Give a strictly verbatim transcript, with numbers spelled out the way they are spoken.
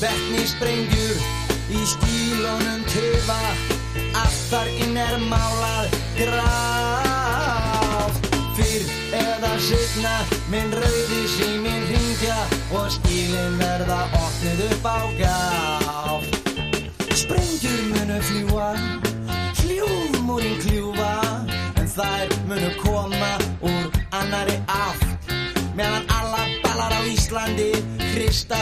Vetnissprengjur í skýlunum tufa, allt þar inn er málað grátt. Fyrr eða seinna minn rauði síminn hringja og skýlin verða opnuð upp á gátt. Sprengjur munu fljúa, hljúmúrin kljúfa, en þær munu koma úr annarri átt. Meðan alla ballar á Íslandi hrista